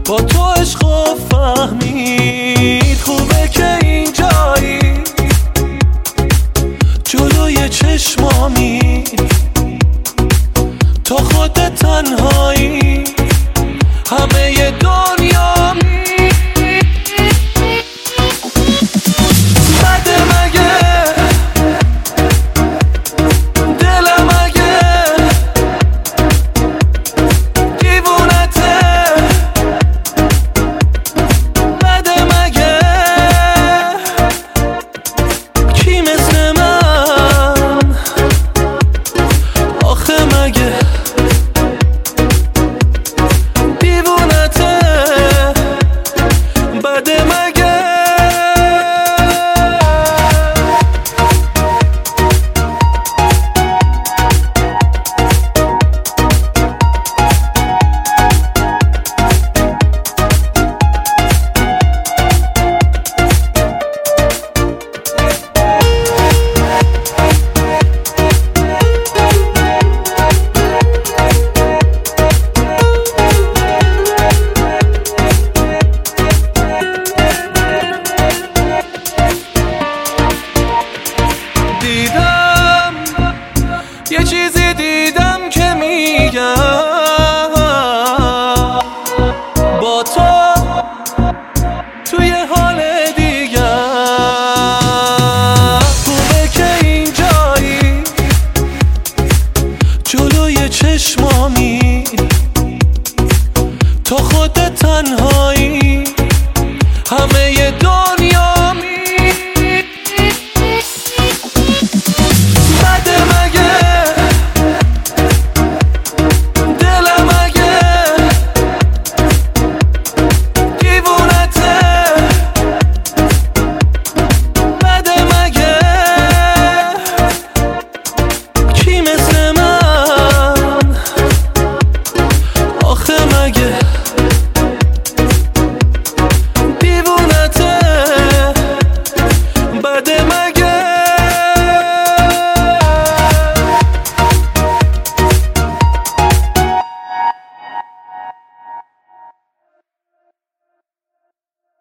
با تو عشقو فهمید. خوبه که اینجایی جلوی چشمامی، تو خودت تنهایی همه ی دنیامی. بده مگه دلم اگه دیوونته، بده مگه کی مثل من آخه مگه دیوونته، بده مگه. دیدم یه چیزی دیدم که میگم با تو توی حال دیگم. خوبه که اینجایی جلوی چشمامی، تو خودت تنهایی همه ی دنیا